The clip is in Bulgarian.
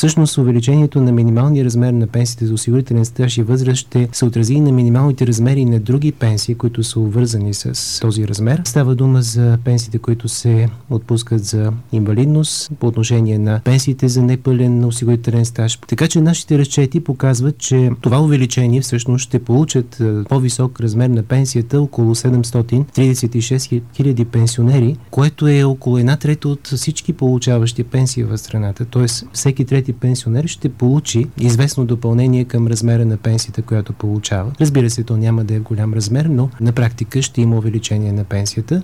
Всъщност увеличението на минималния размер на пенсиите за осигурителен стаж и възраст ще се отрази и на минималните размери на други пенсии, които са обвързани с този размер. Става дума за пенсиите, които се отпускат за инвалидност, по отношение на пенсиите за непълен осигурителен стаж. Така че нашите разчети показват, че това увеличение всъщност ще получат по-висок размер на пенсията около 736 хиляди пенсионери, което е около 1/3 от всички получаващи пенсии в страната. Тоест всеки трети пенсионер ще получи известно допълнение към размера на пенсията, която получава. Разбира се, то няма да е в голям размер, но на практика ще има увеличение на пенсията.